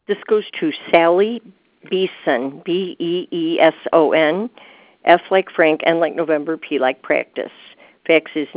This goes to Sally Beeson, Beeson, F like Frank, N like November, P like practice. Fax is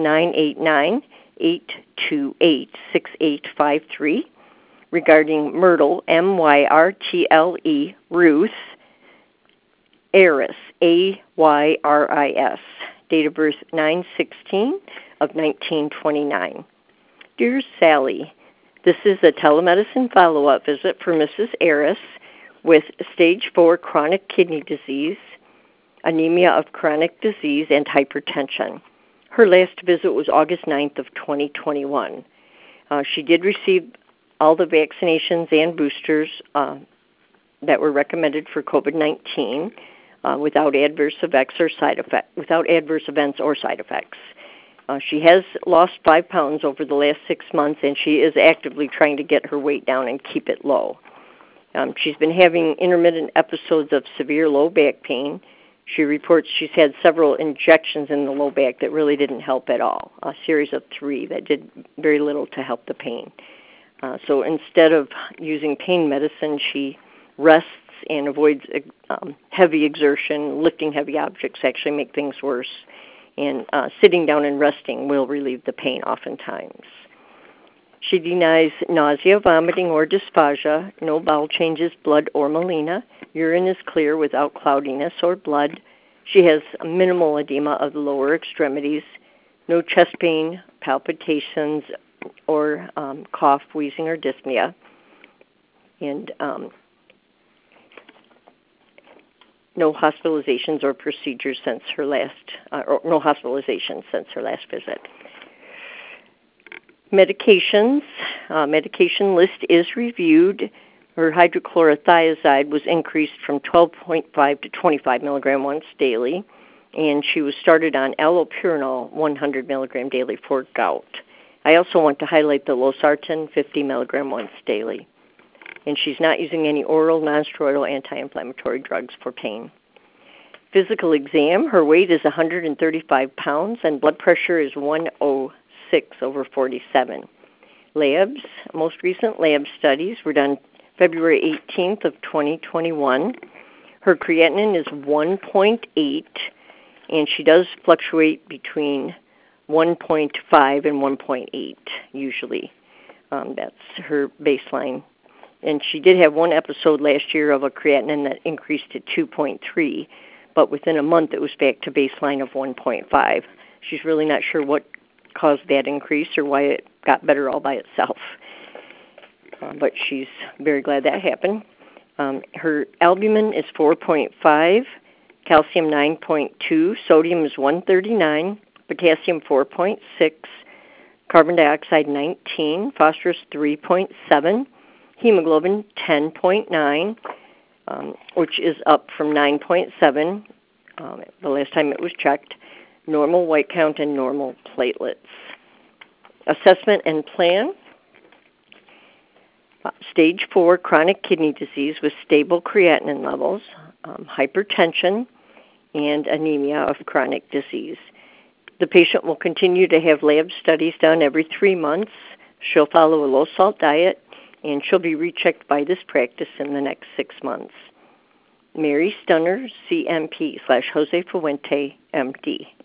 989-828-6853 regarding Myrtle, Myrtle, Ruth, Aris, Ayris, date of birth 9/16 of 1929. Dear Sally, this is a telemedicine follow-up visit for Mrs. Aris with stage 4 chronic kidney disease, anemia of chronic disease, and hypertension. Her last visit was August 9th of 2021. She did receive all the vaccinations and boosters that were recommended for COVID-19 without adverse events or side effects. She has lost 5 pounds over the last 6 months, and she is actively trying to get her weight down and keep it low. She's been having intermittent episodes of severe low back pain. She reports she's had several injections in the low back that really didn't help at all, a series of 3 that did very little to help the pain. So instead of using pain medicine, she rests and avoids heavy exertion. Lifting heavy objects actually make things worse. And sitting down and resting will relieve the pain oftentimes. She denies nausea, vomiting, or dysphagia, no bowel changes, blood, or melena. Urine is clear without cloudiness or blood. She has minimal edema of the lower extremities, no chest pain, palpitations, or cough, wheezing, or dyspnea. And no hospitalizations or procedures since her last, or no hospitalizations since her last visit. Medications. Medication list is reviewed. Her hydrochlorothiazide was increased from 12.5 to 25 milligram once daily, and she was started on allopurinol 100 milligram daily for gout. I also want to highlight the losartan 50 milligram once daily. And she's not using any oral nonsteroidal anti-inflammatory drugs for pain. Physical exam, her weight is 135 pounds and blood pressure is 106/47. Labs, most recent lab studies were done February 18th of 2021. Her creatinine is 1.8, and she does fluctuate between 1.5 and 1.8 usually. That's her baseline. And she did have one episode last year of a creatinine that increased to 2.3, but within a month it was back to baseline of 1.5. She's really not sure what caused that increase or why it got better all by itself. But she's very glad that happened. Her albumin is 4.5, calcium 9.2, sodium is 139, potassium 4.6, carbon dioxide 19, phosphorus 3.7, hemoglobin 10.9, which is up from 9.7 the last time it was checked, normal white count and normal platelets. Assessment and plan. Stage 4 chronic kidney disease with stable creatinine levels, hypertension, and anemia of chronic disease. The patient will continue to have lab studies done every 3 months. She'll follow a low-salt diet, and she'll be rechecked by this practice in the next 6 months. Mary Stunner, CMP /Jose Fuente, MD.